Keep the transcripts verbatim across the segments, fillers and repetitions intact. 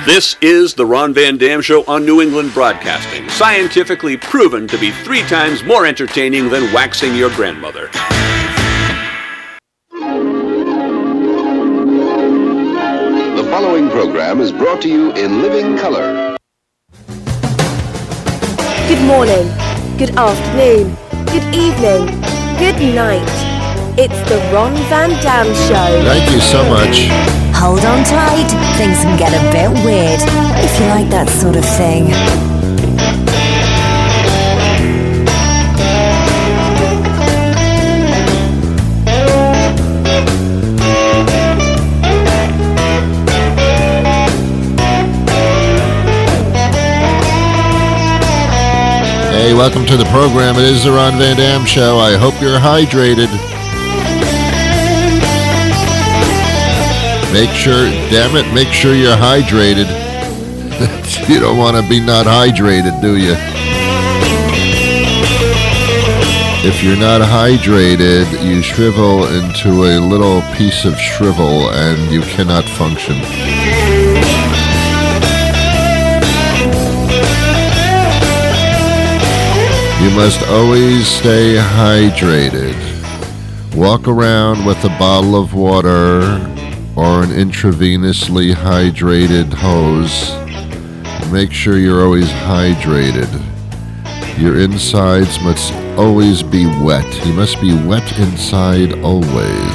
This is the Ron Van Dam Show on New England Broadcasting, scientifically proven to be three times more entertaining than waxing your grandmother. The following program is brought to you in living color. Good morning, good afternoon, good evening, good night. It's the Ron Van Dam Show. Thank you so much. Hold on tight, things can get a bit weird, if you like that sort of thing. Hey, welcome to the program. It is the Ron Van Dam Show. I hope you're hydrated. Make sure, damn it, make sure you're hydrated. You don't want to be not hydrated, do you? If you're not hydrated, you shrivel into a little piece of shrivel and you cannot function. You must always stay hydrated. Walk around with a bottle of water or an intravenously hydrated hose. Make sure you're always hydrated. Your insides must always be wet. You must be wet inside always.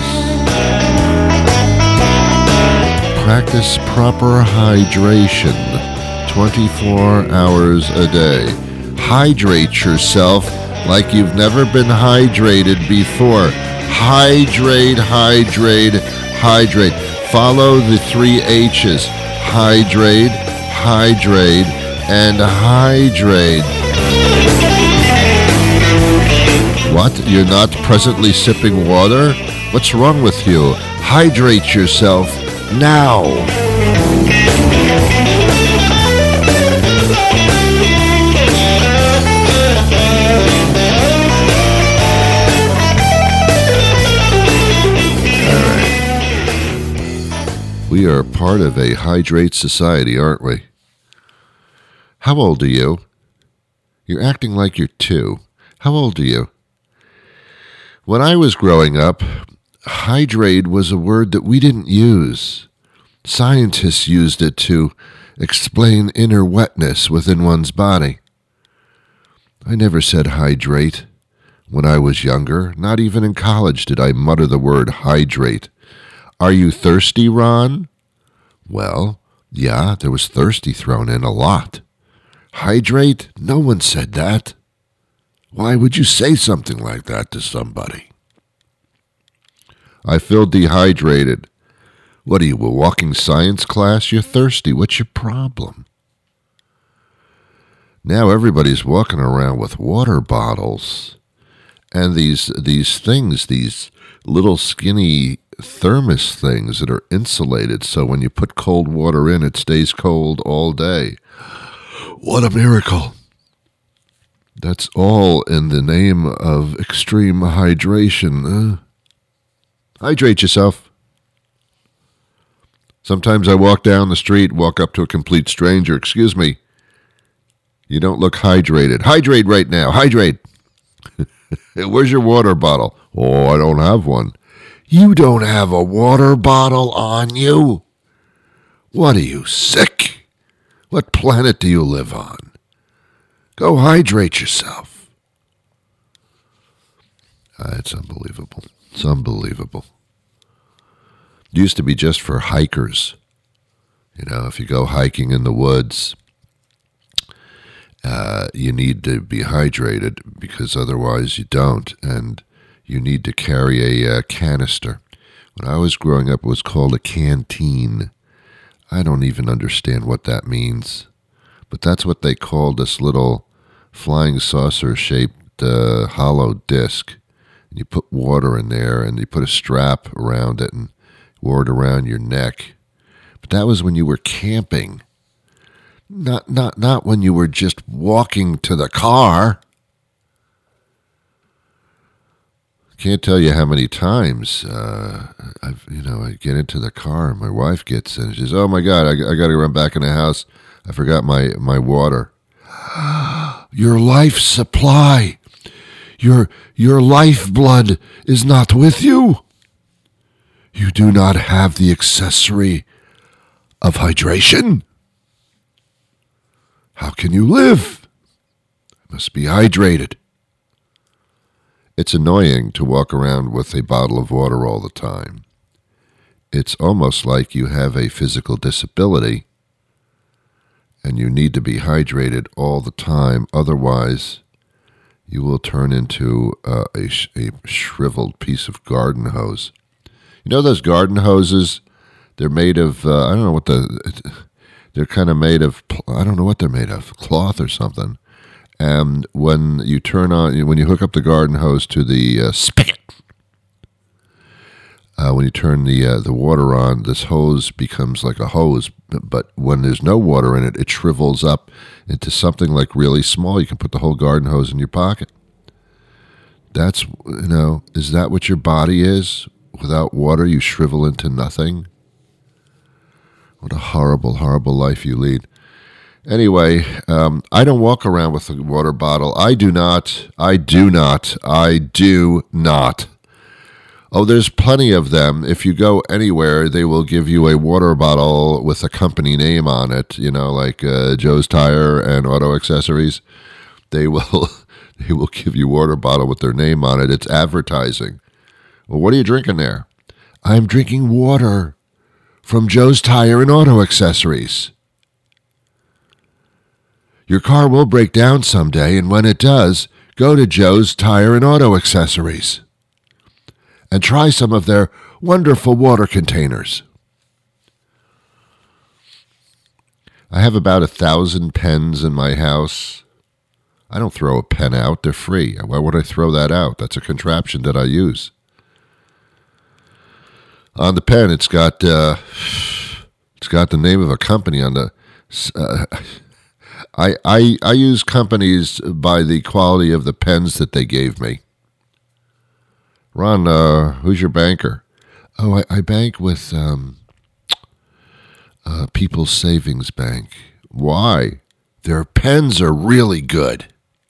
Practice proper hydration twenty-four hours a day. Hydrate yourself like you've never been hydrated before. Hydrate, hydrate, hydrate. Follow the three H's. Hydrate, hydrate, and hydrate. What? You're not presently sipping water? What's wrong with you? Hydrate yourself now. We are part of a hydrate society, aren't we? How old are you? You're acting like you're two. How old are you? When I was growing up, hydrate was a word that we didn't use. Scientists used it to explain inner wetness within one's body. I never said hydrate when I was younger. Not even in college did I mutter the word hydrate. Are you thirsty, Ron? Well, yeah, there was thirsty thrown in a lot. Hydrate? No one said that. Why would you say something like that to somebody? I feel dehydrated. What are you, a walking science class? You're thirsty. What's your problem? Now everybody's walking around with water bottles and these these things, these little skinny thermos things that are insulated, so when you put cold water in, it stays cold all day. What a miracle. That's all in the name of extreme hydration. Uh, hydrate yourself. Sometimes I walk down the street, walk up to a complete stranger. Excuse me, you don't look hydrated. Hydrate right now. Hydrate. Where's your water bottle? Oh, I don't have one. You don't have a water bottle on you? What are you, sick? What planet do you live on? Go hydrate yourself. Uh, it's unbelievable. It's unbelievable. It used to be just for hikers. You know, if you go hiking in the woods, uh, you need to be hydrated because otherwise you don't. And you need to carry a uh, canister. When I was growing up, it was called a canteen. I don't even understand what that means. But that's what they called this little flying saucer-shaped uh, hollow disc. And you put water in there, and you put a strap around it and wore it around your neck. But that was when you were camping. Not, not, not when you were just walking to the car. Can't tell you how many times uh, I've, you know, I get into the car and my wife gets in. She says, "Oh my God, I, I got to run back in the house. I forgot my my water." Your life supply, your your lifeblood is not with you. You do not have the accessory of hydration. How can you live? You must be hydrated. It's annoying to walk around with a bottle of water all the time. It's almost like you have a physical disability and you need to be hydrated all the time. Otherwise, you will turn into uh, a, sh- a shriveled piece of garden hose. You know those garden hoses? They're made of, uh, I don't know what the, they're kind of made of, I don't know what they're made of, cloth or something. And when you turn on, when you hook up the garden hose to the uh, spigot, uh, when you turn the uh, the water on, this hose becomes like a hose. But when there's no water in it, it shrivels up into something like really small. You can put the whole garden hose in your pocket. That's, you know, is that what your body is? Without water, you shrivel into nothing. What a horrible, horrible life you lead. Anyway, um, I don't walk around with a water bottle. I do not. I do not. I do not. Oh, there's plenty of them. If you go anywhere, they will give you a water bottle with a company name on it, you know, like uh, Joe's Tire and Auto Accessories. They will they will give you a water bottle with their name on it. It's advertising. Well, what are you drinking there? I'm drinking water from Joe's Tire and Auto Accessories. Your car will break down someday, and when it does, go to Joe's Tire and Auto Accessories and try some of their wonderful water containers. I have about a thousand pens in my house. I don't throw a pen out. They're free. Why would I throw that out? That's a contraption that I use. On the pen, it's got uh, it's got the name of a company on the... Uh, I, I I use companies by the quality of the pens that they gave me. Ron, uh, who's your banker? Oh, I, I bank with um, uh, People's Savings Bank. Why? Their pens are really good.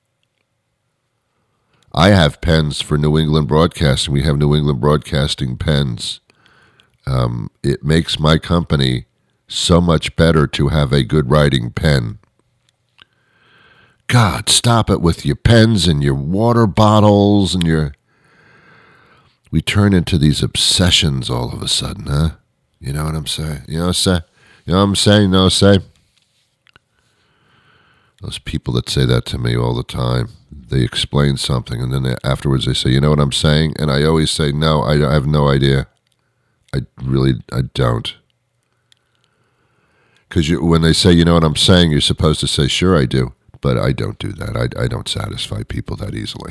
I have pens for New England Broadcasting. We have New England Broadcasting pens. Um, it makes my company so much better to have a good writing pen. God, stop it with your pens and your water bottles and your... We turn into these obsessions all of a sudden, huh? You know what I'm saying? You know what I'm saying? You know what I'm saying? You know what I'm saying? Those people that say that to me all the time, they explain something, and then they, afterwards they say, you know what I'm saying? And I always say, no, I, I have no idea. I really, I don't. Because when they say, you know what I'm saying, you're supposed to say, sure, I do. But I don't do that. I, I don't satisfy people that easily.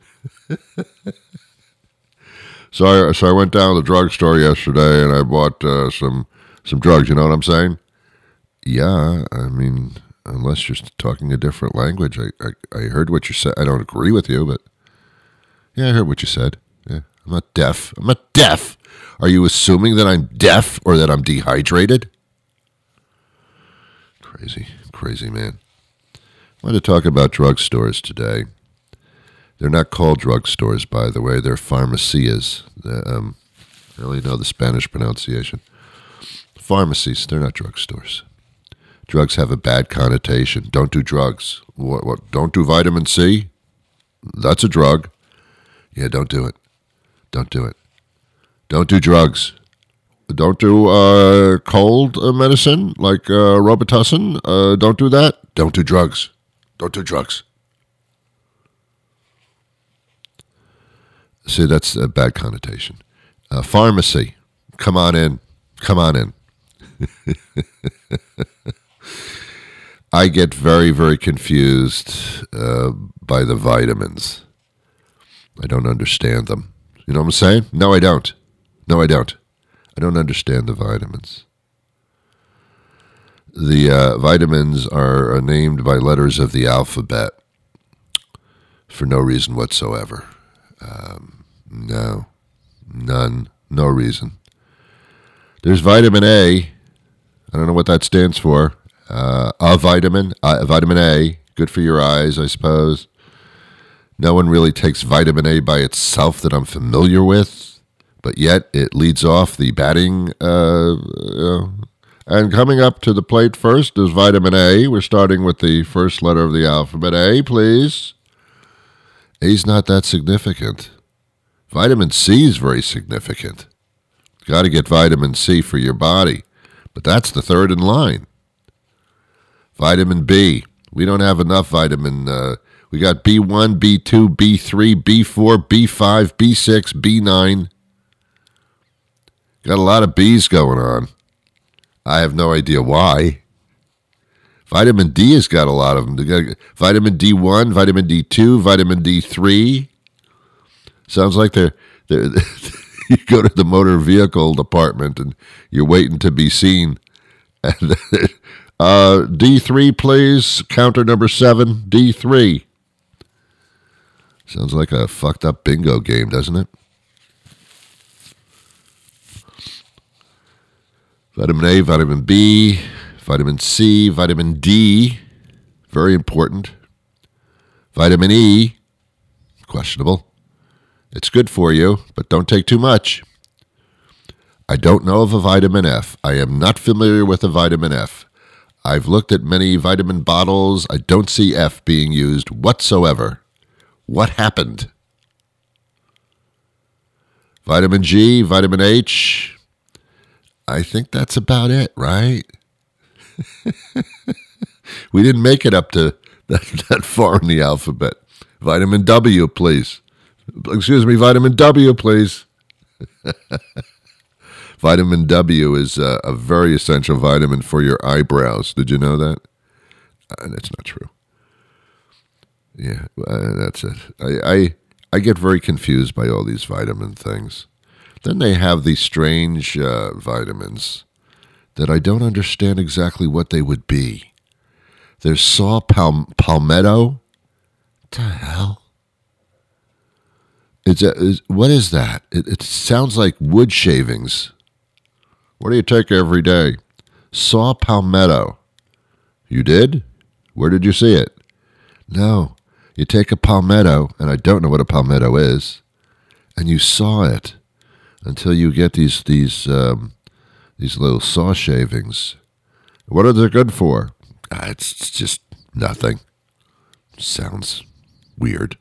so, I, so I went down to the drugstore yesterday and I bought uh, some some drugs. You know what I'm saying? Yeah, I mean, unless you're talking a different language. I, I, I heard what you said. I don't agree with you, but yeah, I heard what you said. Yeah, I'm not deaf. I'm not deaf. Are you assuming that I'm deaf or that I'm dehydrated? Crazy, crazy man. I want to talk about drugstores today. They're not called drugstores, by the way. They're pharmacias. Um, I only know the Spanish pronunciation. Pharmacies, they're not drugstores. Drugs have a bad connotation. Don't do drugs. What? What? Don't do vitamin C? That's a drug. Yeah, don't do it. Don't do it. Don't do drugs. Don't do uh, cold uh, medicine like uh, Robitussin. Uh, don't do that. Don't do drugs. Don't do drugs. See, that's a bad connotation. Uh, pharmacy. Come on in. Come on in. I get very, very confused uh, by the vitamins. I don't understand them. You know what I'm saying? No, I don't. No, I don't. I don't understand the vitamins. The uh, vitamins are, are named by letters of the alphabet for no reason whatsoever. Um, No. None. No reason. There's vitamin A. I don't know what that stands for. Uh, a vitamin. Uh, vitamin A. Good for your eyes, I suppose. No one really takes vitamin A by itself that I'm familiar with. But yet it leads off the batting. Uh, uh, and coming up to the plate first is vitamin A. We're starting with the first letter of the alphabet. A, please. A's not that significant. Vitamin C is very significant. Got to get vitamin C for your body. But that's the third in line. Vitamin B. We don't have enough vitamin. Uh, we got B one, B two, B three, B four, B five, B six, B nine. Got a lot of B's going on. I have no idea why. Vitamin D has got a lot of them. They got vitamin D one, vitamin D two, vitamin D three. Sounds like they're, they're you go to the motor vehicle department and you're waiting to be seen. And, uh, D three, please. Counter number seven, D three. Sounds like a fucked up bingo game, doesn't it? Vitamin A, vitamin B, vitamin C, vitamin D. Very important. Vitamin E. Questionable. It's good for you, but don't take too much. I don't know of a vitamin F. I am not familiar with a vitamin F. I've looked at many vitamin bottles. I don't see F being used whatsoever. What happened? Vitamin G, vitamin H. I think that's about it, right? We didn't make it up to that, that far in the alphabet. Vitamin W, please. Excuse me, vitamin W, please. Vitamin W is uh, a very essential vitamin for your eyebrows. Did you know that? Uh, that's not true. Yeah, uh, that's it. I, I I get very confused by all these vitamin things. Then they have these strange uh, vitamins that I don't understand exactly what they would be. There's saw pal- palmetto. What the hell? It's a, is, what is that? It, it sounds like wood shavings. What do you take every day? Saw palmetto. You did? Where did you see it? No. You take a palmetto, and I don't know what a palmetto is, and you saw it until you get these these um, these little saw shavings. What are they good for? Ah, it's, it's just nothing. Sounds weird.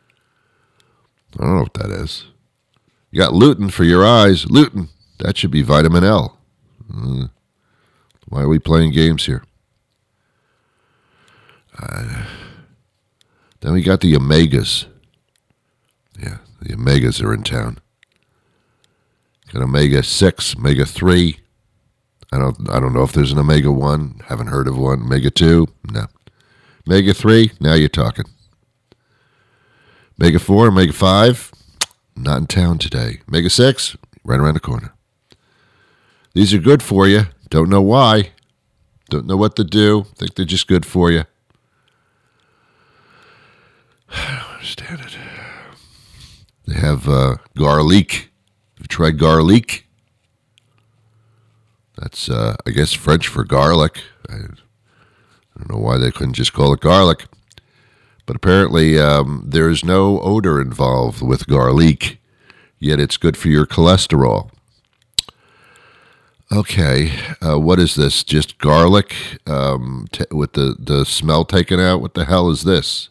I don't know what that is. You got lutein for your eyes. Lutein. That should be vitamin L. Uh, why are we playing games here? Uh, then we got the omegas. Yeah, the omegas are in town. Got omega six, omega three. I don't I don't know if there's an omega one. Haven't heard of one. Omega two? No. Omega three? Now you're talking. Omega four, Omega five, not in town today. Omega six, right around the corner. These are good for you. Don't know why. Don't know what to do. Think they're just good for you. I don't understand it. They have uh, garlic. You've tried garlic? That's, uh, I guess, French for garlic. I, I don't know why they couldn't just call it garlic. But apparently um, there's no odor involved with garlic, yet it's good for your cholesterol. Okay, uh, what is this? Just garlic um, t- with the, the smell taken out? What the hell is this?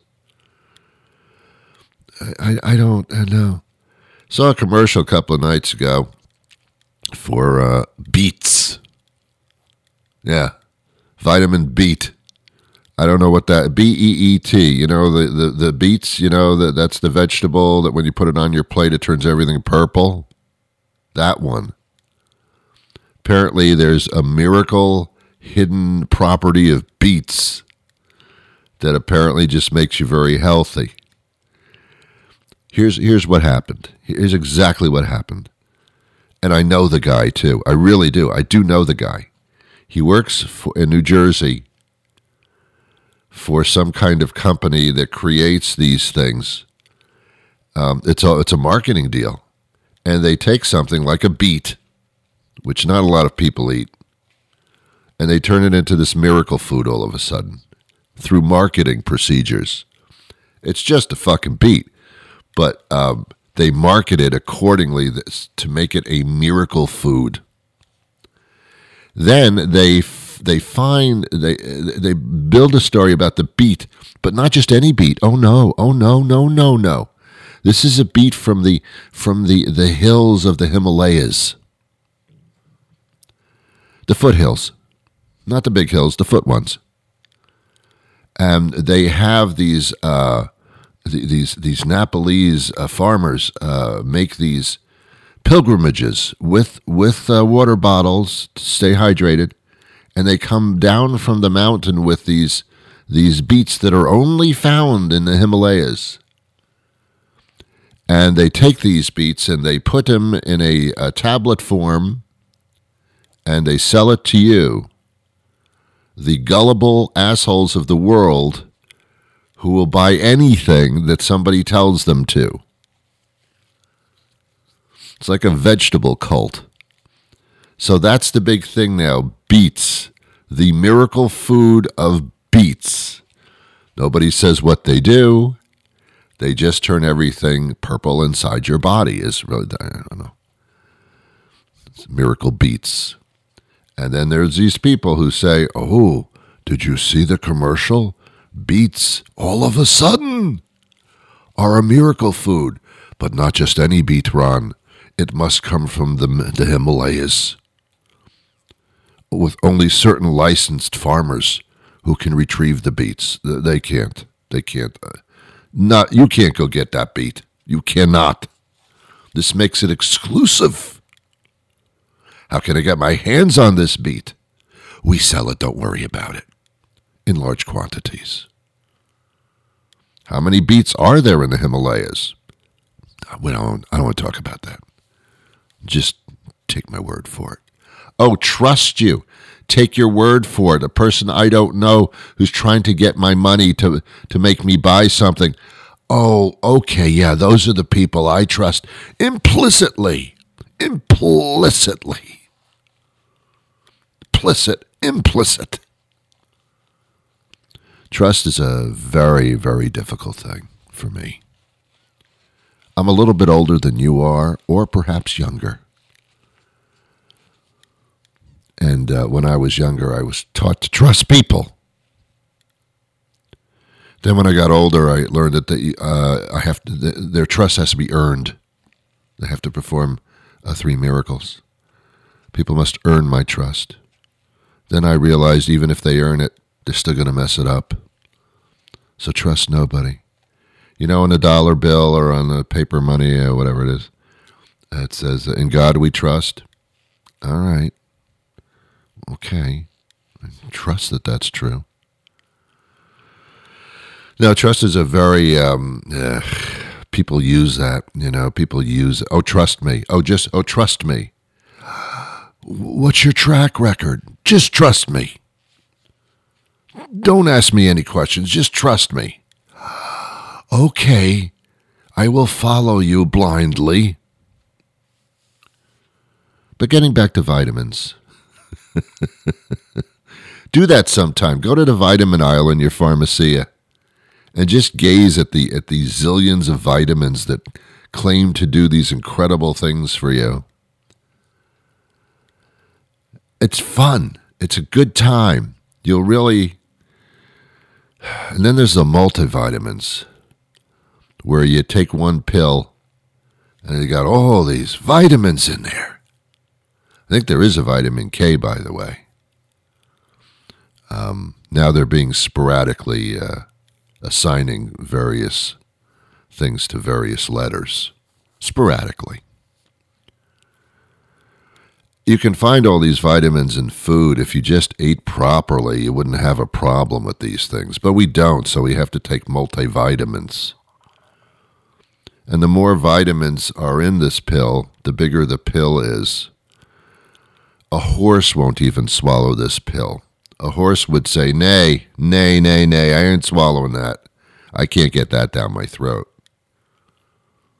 I, I don't I know. Saw a commercial a couple of nights ago for uh, beets. Yeah, vitamin beet. I don't know what that, B E E T, you know, the, the, the beets, you know, the, that's the vegetable that when you put it on your plate, it turns everything purple. That one. Apparently, there's a miracle hidden property of beets that apparently just makes you very healthy. Here's here's what happened. Here's exactly what happened. And I know the guy, too. I really do. I do know the guy. He works for, in New Jersey for some kind of company that creates these things. Um, it's a it's a marketing deal, and they take something like a beet, which not a lot of people eat, and they turn it into this miracle food all of a sudden through marketing procedures. It's just a fucking beet, but um, they market it accordingly to make it a miracle food. Then they they find they they build a story about the beet, but not just any beet. Oh no! Oh no! No! No! No! This is a beet from the from the, the hills of the Himalayas, the foothills, not the big hills, the foot ones. And they have these uh, th- these these Nepalese uh, farmers uh, make these pilgrimages with with uh, water bottles to stay hydrated, and they come down from the mountain with these these beets that are only found in the Himalayas. And they take these beets and they put them in a, a tablet form, and they sell it to you, the gullible assholes of the world who will buy anything that somebody tells them to. It's like a vegetable cult. So that's the big thing now, beets, the miracle food of beets. Nobody says what they do. They just turn everything purple inside your body. Is really, I don't know. It's miracle beets. And then there's these people who say, oh, did you see the commercial? Beets, all of a sudden, are a miracle food. But not just any beet, Ron. It must come from the, the Himalayas, with only certain licensed farmers who can retrieve the beets. They can't. They can't. Uh, Not, you can't go get that beet. You cannot. This makes it exclusive. How can I get my hands on this beet? We sell it, don't worry about it, in large quantities. How many beets are there in the Himalayas? We don't, I don't want to talk about that. Just take my word for it. Oh, trust you. Take your word for it. A person I don't know who's trying to get my money to to make me buy something. Oh, okay, yeah, those are the people I trust. Implicitly. Implicitly. Implicit. Implicit. Trust is a very, very difficult thing for me. I'm a little bit older than you are, or perhaps younger. And uh, when I was younger, I was taught to trust people. Then when I got older, I learned that the, uh, I have to, the, their trust has to be earned. They have to perform uh, three miracles. People must earn my trust. Then I realized even if they earn it, they're still going to mess it up. So trust nobody. You know, on a dollar bill or on the paper money or whatever it is, it says, in God we trust. All right. Okay, I trust that that's true. Now, trust is a very, um, uh, people use that, you know, people use, oh, trust me. Oh, just, oh, trust me. What's your track record? Just trust me. Don't ask me any questions. Just trust me. Okay, I will follow you blindly. But getting back to vitamins. Do that sometime. Go to the vitamin aisle in your pharmacia and just gaze at the at these zillions of vitamins that claim to do these incredible things for you. It's fun. It's a good time. You'll really... And then there's the multivitamins, where you take one pill and you got all these vitamins in there. I think there is a vitamin K, by the way. Um, now they're being sporadically uh, assigning various things to various letters. Sporadically. You can find all these vitamins in food. If you just ate properly, you wouldn't have a problem with these things. But we don't, so we have to take multivitamins. And the more vitamins are in this pill, the bigger the pill is. A horse won't even swallow this pill. A horse would say, nay, nay, nay, nay, I ain't swallowing that. I can't get that down my throat.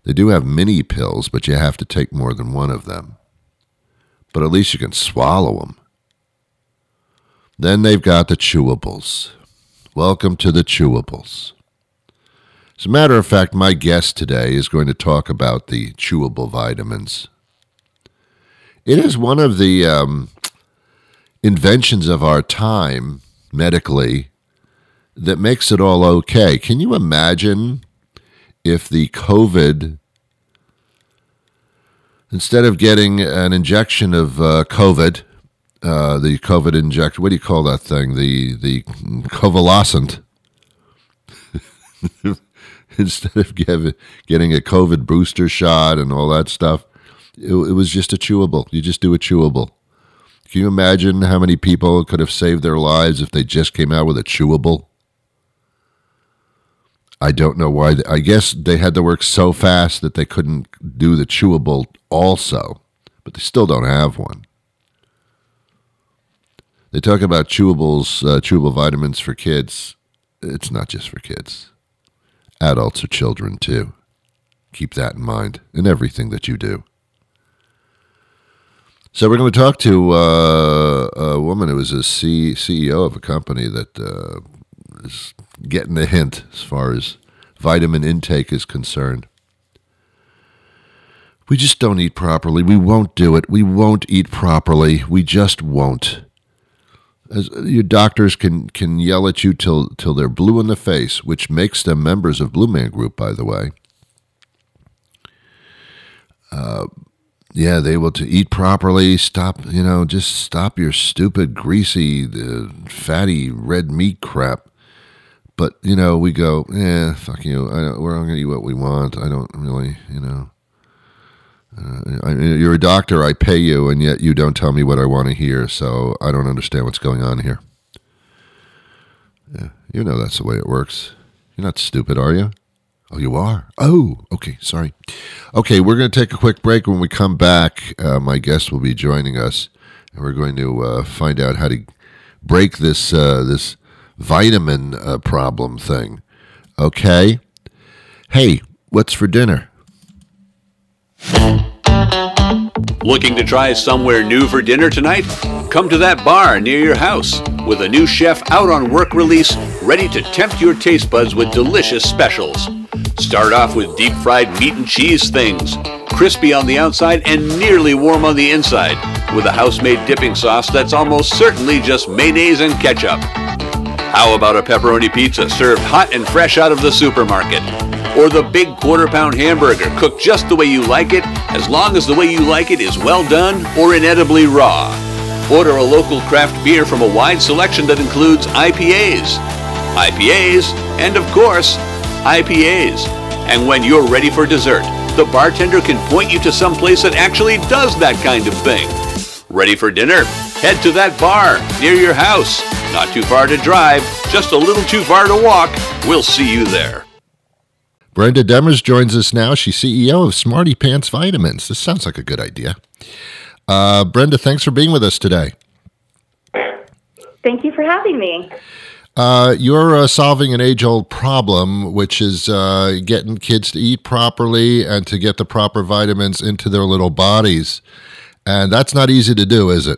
They do have mini pills, but you have to take more than one of them. But at least you can swallow them. Then they've got the chewables. Welcome to the chewables. As a matter of fact, my guest today is going to talk about the chewable vitamins. It is one of the um, inventions of our time, medically, that makes it all okay. Can you imagine if the COVID, instead of getting an injection of uh, COVID, uh, the COVID injection, what do you call that thing? The the convalescent. Instead of give, getting a COVID booster shot and all that stuff, it, it was just a chewable. You just do a chewable. Can you imagine how many people could have saved their lives if they just came out with a chewable? I don't know why. They, I guess they had to work so fast that they couldn't do the chewable also, but they still don't have one. They talk about chewables, uh, chewable vitamins for kids. It's not just for kids. Adults are children too. Keep that in mind in everything that you do. So we're going to talk to uh, a woman who is a C- CEO of a company that uh, is getting the hint as far as vitamin intake is concerned. We just don't eat properly. We won't do it. We won't eat properly. We just won't. As your doctors can, can yell at you till till they're blue in the face, which makes them members of Blue Man Group, by the way. Uh, yeah, they will to eat properly. Stop, you know, just stop your stupid, greasy, uh, fatty red meat crap. But you know, we go, yeah, fuck you. I don't, we're all gonna eat what we want. I don't really, you know. Uh, I, you're a doctor, I pay you, and yet you don't tell me what I want to hear, so I don't understand what's going on here. Yeah, you know that's the way it works. You're not stupid, are you? Oh, you are? Oh, okay, sorry. Okay, we're going to take a quick break. When we come back, uh, my guest will be joining us, and we're going to uh, find out how to break this, uh, this vitamin uh, problem thing. Okay? Hey, what's for dinner? Looking to try somewhere new for dinner tonight? Come to that bar near your house with a new chef out on work release, ready to tempt your taste buds with delicious specials. Start off with deep-fried meat and cheese things, crispy on the outside and nearly warm on the inside, with a house-made dipping sauce that's almost certainly just mayonnaise and ketchup. How about a pepperoni pizza served hot and fresh out of the supermarket? Or the big quarter-pound hamburger cooked just the way you like it, as long as the way you like it is well done or inedibly raw. Order a local craft beer from a wide selection that includes I P As, I P As, and of course, I P As. And when you're ready for dessert, the bartender can point you to some place that actually does that kind of thing. Ready for dinner? Head to that bar near your house. Not too far to drive, just a little too far to walk. We'll see you there. Brenda Demers joins us now. She's C E O of Smarty Pants Vitamins. This sounds like a good idea. Uh, Brenda, thanks for being with us today. Thank you for having me. Uh, you're uh, solving an age-old problem, which is uh, getting kids to eat properly and to get the proper vitamins into their little bodies. And that's not easy to do, is it?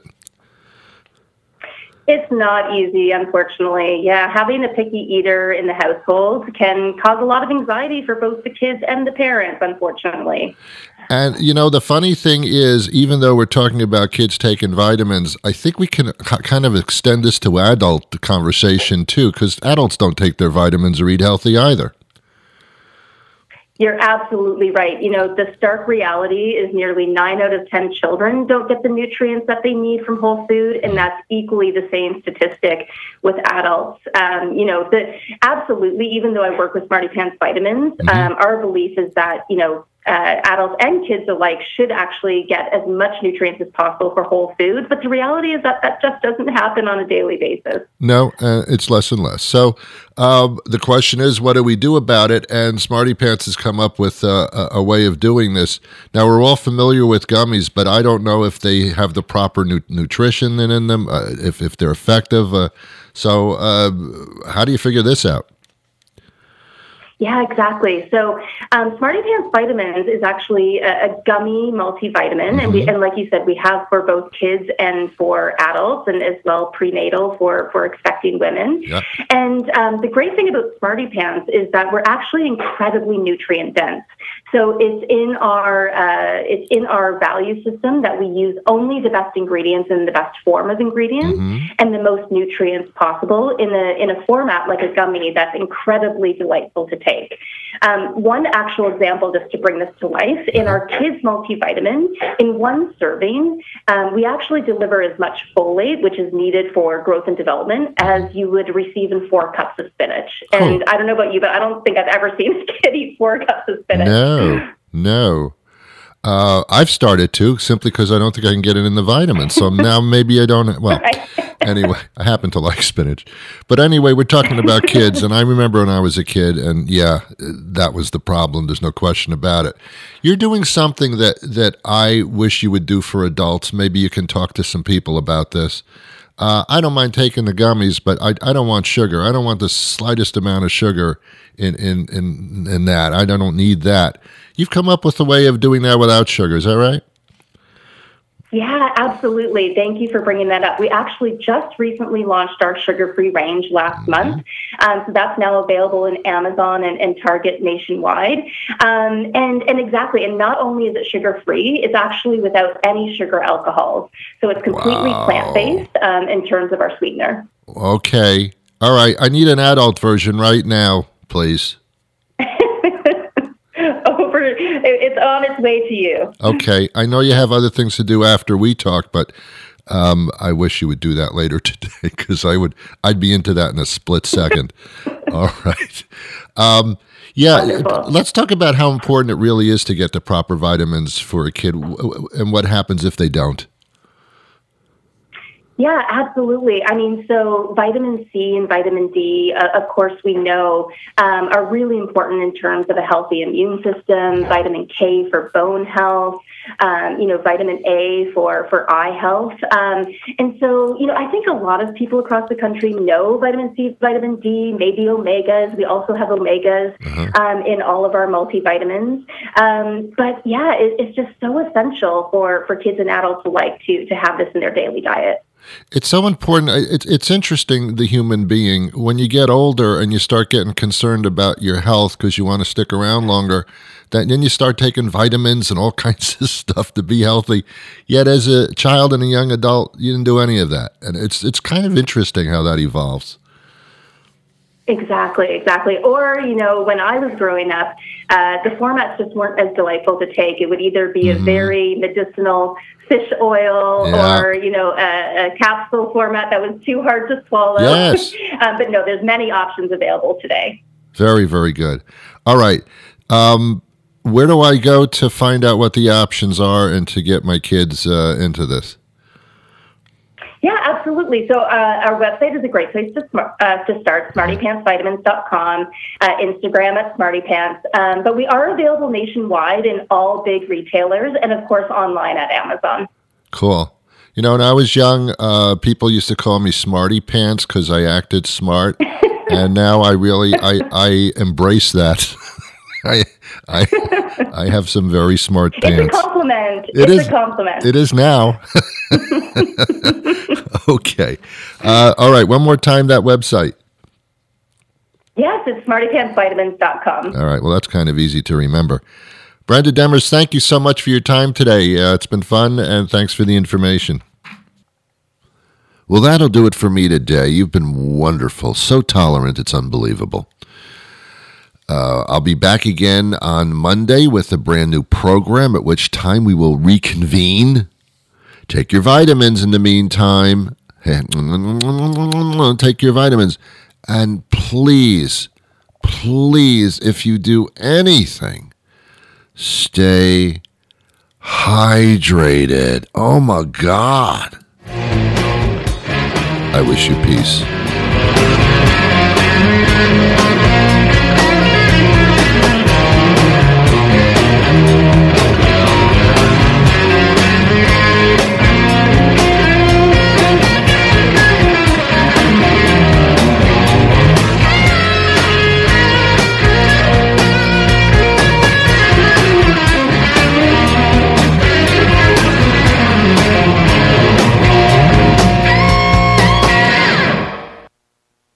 It's not easy, unfortunately. Yeah, having a picky eater in the household can cause a lot of anxiety for both the kids and the parents, unfortunately. And, you know, the funny thing is, even though we're talking about kids taking vitamins, I think we can kind of extend this to adult conversation, too, because adults don't take their vitamins or eat healthy either. You're absolutely right. You know, the stark reality is nearly nine out of ten children don't get the nutrients that they need from whole food, and that's equally the same statistic with adults. Um, you know, the, absolutely, even though I work with Smarty Pants Vitamins, mm-hmm. um, our belief is that, you know, Uh, adults and kids alike should actually get as much nutrients as possible for whole foods. But the reality is that that just doesn't happen on a daily basis. No, uh, it's less and less. So um, the question is, what do we do about it? And Smarty Pants has come up with uh, a, a way of doing this. Now, we're all familiar with gummies, but I don't know if they have the proper nu- nutrition in, in them, uh, if, if they're effective. Uh, so uh, how do you figure this out? Yeah, exactly. So um, Smarty Pants Vitamins is actually a, a gummy multivitamin. Mm-hmm. And, we, and like you said, we have for both kids and for adults, and as well prenatal for, for expecting women. Yep. And um, the great thing about Smarty Pants is that we're actually incredibly nutrient dense. So it's in our uh, it's in our value system that we use only the best ingredients in the best form of ingredients mm-hmm. and the most nutrients possible in a in a format like a gummy that's incredibly delightful to take. Um, one actual example, just to bring this to life, in our kids multivitamin, in one serving, um, we actually deliver as much folate, which is needed for growth and development, as you would receive in four cups of spinach. And oh. I don't know about you, but I don't think I've ever seen a kid eat four cups of spinach. No, no. Uh, I've started to, simply because I don't think I can get it in the vitamins. So now maybe I don't. Well, anyway, I happen to like spinach. But anyway, we're talking about kids. And I remember when I was a kid, and yeah, that was the problem. There's no question about it. You're doing something that, that I wish you would do for adults. Maybe you can talk to some people about this. Uh, I don't mind taking the gummies, but I, I don't want sugar. I don't want the slightest amount of sugar in, in, in, in that. I don't need that. You've come up with a way of doing that without sugar. Is that right? Yeah, absolutely. Thank you for bringing that up. We actually just recently launched our sugar-free range last mm-hmm. month. Um, so that's now available in Amazon and, and Target nationwide. Um, and, and exactly, and not only is it sugar-free, it's actually without any sugar alcohols. So it's completely wow. plant-based um, in terms of our sweetener. Okay. All right. I need an adult version right now, please. Over, it's on its way to you. Okay. I know you have other things to do after we talk, but um, I wish you would do that later today, because I would, I'd be into that in a split second. All right. Um, yeah. Wonderful. Let's talk about how important it really is to get the proper vitamins for a kid, and what happens if they don't. Yeah, absolutely. I mean, so vitamin C and vitamin D, uh, of course, we know um, are really important in terms of a healthy immune system. Vitamin K for bone health, um, you know, vitamin A for, for eye health. Um, and so, you know, I think a lot of people across the country know vitamin C, vitamin D, maybe omegas. We also have omegas uh-huh. um, in all of our multivitamins. Um, but yeah, it, it's just so essential for, for kids and adults alike to, to have this in their daily diet. It's so important. It's it's interesting, the human being. When you get older and you start getting concerned about your health because you want to stick around longer, that then you start taking vitamins and all kinds of stuff to be healthy. Yet as a child and a young adult, you didn't do any of that. And it's it's kind of interesting how that evolves. Exactly, exactly. Or, you know, when I was growing up, uh, the formats just weren't as delightful to take. It would either be mm-hmm. a very medicinal fish oil yeah. or, you know, a, a capsule format that was too hard to swallow. Yes. um, but no, there's many options available today. Very, very good. All right. Um, where do I go to find out what the options are and to get my kids uh, into this? Yeah, absolutely. So uh, our website is a great place to, smart, uh, to start, smarty pants vitamins dot com, uh, Instagram at smartypants. Um, but we are available nationwide in all big retailers and, of course, online at Amazon. Cool. You know, when I was young, uh, people used to call me Smarty Pants because I acted smart. And now I really, I, I embrace that. I, I, I have some very smart pants. It's a compliment. It it's is, a compliment. It is now. Okay. Uh, all right. One more time, that website. Yes, it's smarty pants vitamins dot com. All right. Well, that's kind of easy to remember. Brenda Demers, thank you so much for your time today. Uh, it's been fun, and thanks for the information. Well, that'll do it for me today. You've been wonderful. So tolerant, it's unbelievable. Uh, I'll be back again on Monday with a brand new program, at which time we will reconvene. Take your vitamins in the meantime. Take your vitamins. And please, please, if you do anything, stay hydrated. Oh, my God. I wish you peace.